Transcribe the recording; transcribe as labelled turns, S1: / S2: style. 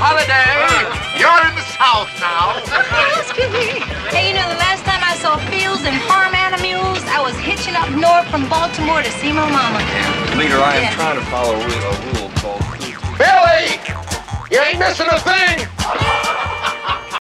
S1: holiday. You're in the South now.
S2: Hey, you know, the last time I saw Fields and farm animals, I was hitching up north from Baltimore to see my mama.
S3: Leader, I am trying to follow a rule called...
S1: Billy! You ain't missing a thing!